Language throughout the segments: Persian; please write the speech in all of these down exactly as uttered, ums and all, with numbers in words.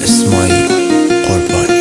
اسماعیل قربانی.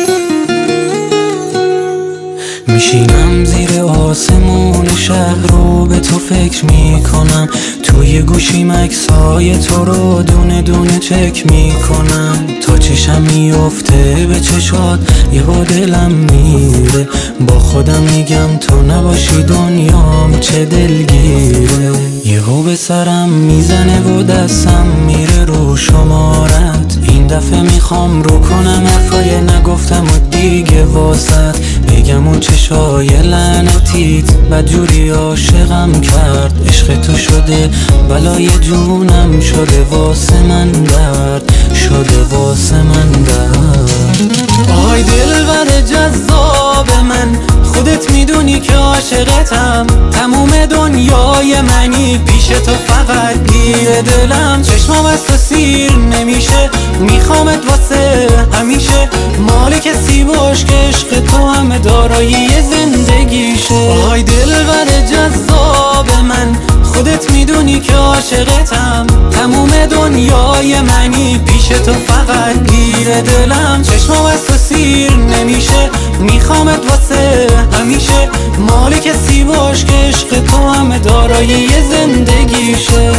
میشینم زیر آسمون شهر رو به تو فکر میکنم، توی گوشیم عکسای تو رو دونه دونه چک میکنم، تا چشم میفته به چشات یه با دلم میره، با خودم میگم تو نباشی دنیام چه دلگیره. یهو به سرم میزنه و دستم میره رو شمارت، این دفعه میخوام رو کنم حرفای نگفتم و دیگه واسط بگم اون چشای لعنتیت بدجوری عاشقم کرد، عشق تو شده بلای جونم، شده واسه من درد، شده واسه من درد. آهای دلبر جذاب من، خودت میدونی که عاشقتم، تموم دنیای منی پیش تو فقط گیر دلم، چشمام از تو سیر نمیشه، میخوامت واسه همیشه، مال کسی باش که عشق تو همه دارایی زندگیشه. آهای دلبر جذاب من، خودت میدونی که عاشقتم، تموم دنیای منی پیش تو فقط گیر دلم، چشمام از تو سیر نمیشه، میخوامت واسه همیشه، مال کسی باش که عشق تو همه دارایی زندگیشه.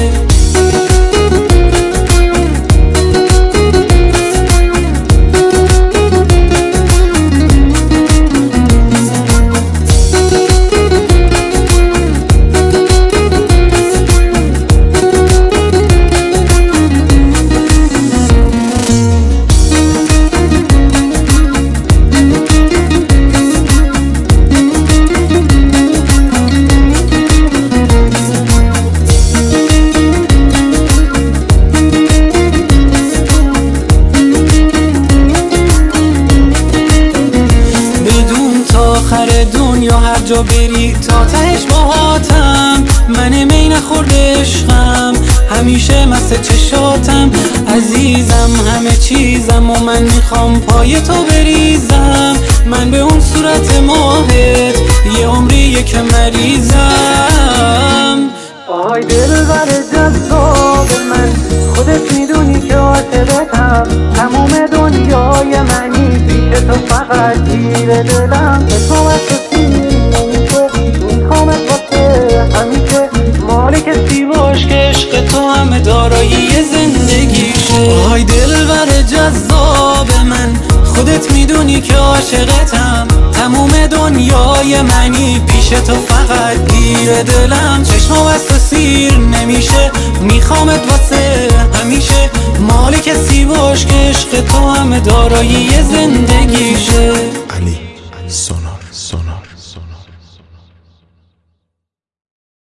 آخر دنیا هر جا بری تا تهش باهاتم، من می نخورده عشقم همیشه مست چشاتم، عزیزم همه چیزم و من میخوام پای تو بریزم، من به اون صورت ماهت یه عمریه که مریضم. آهای دلبر جذاب من، خودت میدونی که عاشقتم، تموم دنیای منی پیش تو فقط گیر دلم، چشمام از تو سیر نمیشه، میخوامت واسه همیشه، مال کسی باش که عشق تو همه دارایی زندگیشه. آهای دلبر جذاب من، خودت میدونی که عاشقتم، تموم دنیای منی پیش تو فقط گیر دلم، چشمام از تو سیر نمیشه، میخوامت واسه همیشه، مال کسی باش که عشق تو همه دارایی زندگیشه.